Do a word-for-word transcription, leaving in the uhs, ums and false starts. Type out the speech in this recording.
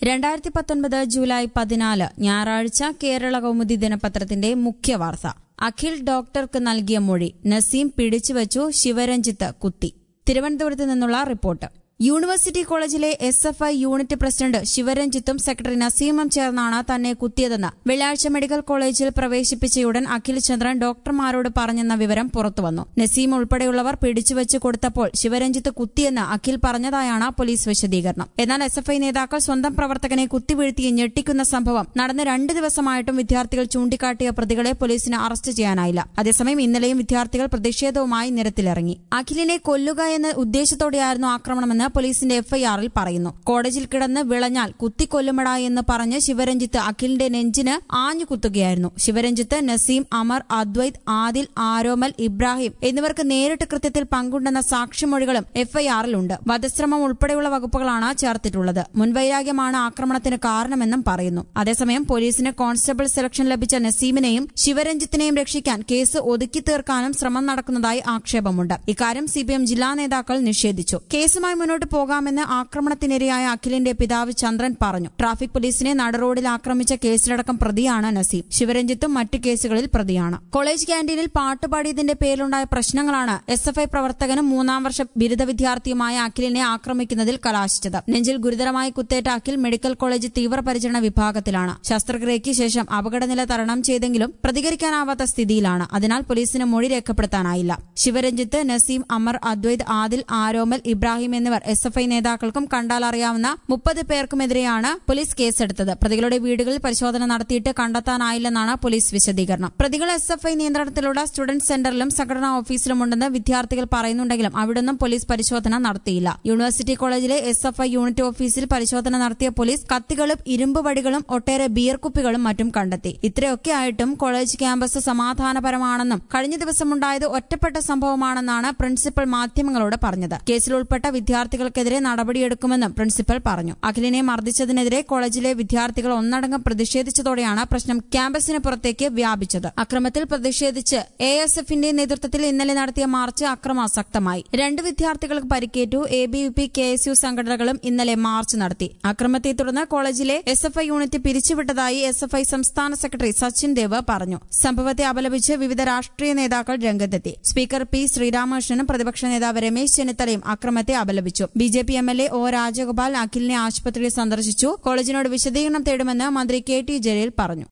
രണ്ടായിരത്തി പത്തൊൻപത് ജൂലൈ പതിനാല് ഞായറാഴ്ച കേരള കൗമുദി ദിനപത്രത്തിന്റെ മുഖ്യവാർത്ത. അഖിൽ ഡോക്ടർക്ക് നൽകിയ മൊഴി, നസീം പിടിച്ചുവച്ചു, ശിവരഞ്ജിത്ത് കുത്തി. തിരുവനന്തപുരത്ത് നിന്നുള്ള റിപ്പോർട്ട്. യൂണിവേഴ്സിറ്റി കോളേജിലെ S F I unit president ശിവരഞ്ജിത്തും സെക്രട്ടറി നസീമും ചേർന്നാണ് തന്നെ കുത്തിയതെന്ന് വെള്ളിയാഴ്ച മെഡിക്കൽ കോളേജിൽ പ്രവേശിപ്പിച്ചയുടൻ അഖിൽ ചന്ദ്രൻ ഡോക്ടർമാരോട് പറഞ്ഞെന്ന വിവരം പുറത്തുവന്നു. നസീം ഉൾപ്പെടെയുള്ളവർ പിടിച്ചുവച്ച് കൊടുത്തപ്പോൾ ശിവരഞ്ജിത്ത് കുത്തിയെന്ന് അഖിൽ പറഞ്ഞതായാണ് പോലീസ് വിശദീകരണം. എന്നാൽ എസ് എഫ് ഐ നേതാക്കൾ സ്വന്തം പ്രവർത്തകനെ കുത്തിവീഴ്ത്തി ഞെട്ടിക്കുന്ന സംഭവം നടന്ന് രണ്ട് ദിവസമായിട്ടും വിദ്യാർത്ഥികൾ ചൂണ്ടിക്കാട്ടിയ പ്രതികളെ പോലീസിന് അറസ്റ്റ് ചെയ്യാനായില്ല. അതേസമയം ഇന്നലെയും വിദ്യാർത്ഥികൾ പ്രതിഷേധവുമായി നിരത്തിലിറങ്ങി. അഖിലിനെ കൊല്ലുക എന്ന ഉദ്ദേശത്തോടെയായിരുന്നു ആക്രമണമെന്ന് പോലീസിന്റെ എഫ്ഐആറിൽ പറയുന്നു. കോളേജിൽ കിടന്ന് വിളഞ്ഞാൽ കുത്തിക്കൊല്ലുമടാ എന്ന് പറഞ്ഞ് ശിവരഞ്ജിത്ത് അഖിലിന്റെ നെഞ്ചിന് ആഞ്ഞു കുത്തുകയായിരുന്നു. ശിവരഞ്ജിത്ത്, നസീം, അമർ, അദ്വൈത്, ആദിൽ, ആരോമൽ, ഇബ്രാഹിം എന്നിവർക്ക് നേരിട്ട് കൃത്യത്തിൽ പങ്കുണ്ടെന്ന സാക്ഷിമൊഴികളും എഫ്ഐആറിലുണ്ട്. വധശ്രമം ഉൾപ്പെടെയുള്ള വകുപ്പുകളാണ് ചേർത്തിട്ടുള്ളത്. മുൻവൈരാഗ്യമാണ് ആക്രമണത്തിന് കാരണമെന്നും പറയുന്നു. അതേസമയം പോലീസിന് കോൺസ്റ്റബിൾ സെലക്ഷൻ ലഭിച്ച നസീമിനെയും ശിവരഞ്ജിത്തിനെയും രക്ഷിക്കാൻ കേസ് ഒതുക്കി തീർക്കാനും ശ്രമം നടക്കുന്നതായി ആക്ഷേപമുണ്ട്. ഇക്കാര്യം സിപിഎം ജില്ലാ നേതാക്കൾ നിഷേധിച്ചു. കേസുമായി മുന്നോട്ട് പോകാമെന്ന് ആക്രമണത്തിനിരയായ അഖിലിന്റെ പിതാവ് ചന്ദ്രൻ പറഞ്ഞു. ട്രാഫിക് പോലീസിനെ നടുറോഡിൽ ആക്രമിച്ച കേസിലടക്കം പ്രതിയാണ് നസീം. ശിവരഞ്ജിത്തും മറ്റു കേസുകളിൽ പ്രതിയാണ്. കോളേജ് ക്യാന്റീനിൽ പാട്ടുപാടിയതിന്റെ പേരിലുണ്ടായ പ്രശ്നങ്ങളാണ് എസ് എഫ് ഐ പ്രവർത്തകനും മൂന്നാം വർഷ ബിരുദ വിദ്യാർത്ഥിയുമായ അഖിലിനെ ആക്രമിക്കുന്നതിൽ കലാശിച്ചത്. നെഞ്ചിൽ ഗുരുതരമായി കുത്തേറ്റ അഖിൽ മെഡിക്കൽ കോളേജ് തീവ്രപരിചരണ വിഭാഗത്തിലാണ്. ശസ്ത്രക്രിയയ്ക്ക് ശേഷം അപകടനില തരണം ചെയ്തെങ്കിലും പ്രതികരിക്കാനാവാത്ത സ്ഥിതിയിലാണ്. അതിനാൽ പോലീസിന് മൊഴി രേഖപ്പെടുത്താനായില്ല. ശിവരഞ്ജിത്ത്, നസീം, അമർ, അദ്വൈത്, ആദിൽ, ആരോമൽ, ഇബ്രാഹിം എന്നിവർ എസ് എഫ് ഐ നേതാക്കൾക്കും കണ്ടാലറിയാവുന്ന മുപ്പത് പേർക്കുമെതിരെയാണ് പോലീസ് കേസെടുത്തത്. പ്രതികളുടെ വീടുകളിൽ പരിശോധന നടത്തിയിട്ട് കണ്ടെത്താനായില്ലെന്നാണ് പോലീസ് വിശദീകരണം. പ്രതികൾ എസ് എഫ് ഐ നിയന്ത്രണത്തിലുള്ള സ്റ്റുഡന്റ് സെന്ററിലും സംഘടനാ ഓഫീസിലുമുണ്ടെന്ന് വിദ്യാർത്ഥികൾ പറയുന്നുണ്ടെങ്കിലും അവിടൊന്നും പോലീസ് പരിശോധന നടത്തിയില്ല. യൂണിവേഴ്സിറ്റി കോളേജിലെ എസ് എഫ് ഐ യൂണിറ്റ് ഓഫീസിൽ പരിശോധന നടത്തിയ പോലീസ് കത്തികളും ഇരുമ്പ് വടികളും ഒട്ടേറെ ബിയർ കുപ്പികളും മറ്റും കണ്ടെത്തി. ഇത്രയൊക്കെ ആയിട്ടും കോളേജ് ക്യാമ്പസ് സമാധാനപരമാണെന്നും കഴിഞ്ഞ ദിവസമുണ്ടായത് ഒറ്റപ്പെട്ട സംഭവമാണെന്നാണ് പ്രിൻസിപ്പൽ മാധ്യമങ്ങളോട് പറഞ്ഞത്. കേസിൽ ഉൾപ്പെട്ട വിദ്യാർത്ഥികൾക്കെതിരെ നടപടിയെടുക്കുമെന്നും പ്രിൻസിപ്പൽ പറഞ്ഞു. അഖിലിനെ മർദ്ദിച്ചതിനെതിരെ കോളേജിലെ വിദ്യാർത്ഥികൾ ഒന്നടങ്കം പ്രതിഷേധിച്ചതോടെയാണ് പ്രശ്നം ക്യാമ്പസിന് പുറത്തേക്ക് വ്യാപിച്ചത്. അക്രമത്തിൽ പ്രതിഷേധിച്ച് എ എസ് എഫിന്റെ നേതൃത്വത്തിൽ ഇന്നലെ നടത്തിയ മാർച്ച് അക്രമാസക്തമായി. രണ്ട് വിദ്യാർത്ഥികൾക്ക് പരിക്കേറ്റു. A B V P, K S U സംഘടനകളും ഇന്നലെ മാർച്ച് നടത്തി. അക്രമത്തെ തുടർന്ന് കോളേജിലെ എസ് എഫ് ഐ യൂണിറ്റ് പിരിച്ചുവിട്ടതായി എസ് എഫ് ഐ സംസ്ഥാന സെക്രട്ടറി സച്ചിൻ ദേവ് പറഞ്ഞു. സംഭവത്തെ അപലപിച്ച് വിവിധ രാഷ്ട്രീയ നേതാക്കൾ രംഗത്തെത്തി. സ്പീക്കർ പി ശ്രീരാമകൃഷ്ണനും പ്രതിപക്ഷ നേതാവ് രമേശ് ചെന്നിത്തലയും അക്രമത്തെ അപലപിച്ചു. B J P M L A O Rajagopal അഖിലിനെ ആശുപത്രിയിൽ സന്ദർശിച്ചു. കോളേജിനോട് വിശദീകരണം തേടുമെന്ന് മന്ത്രി കെ ടി ജലീൽ പറഞ്ഞു.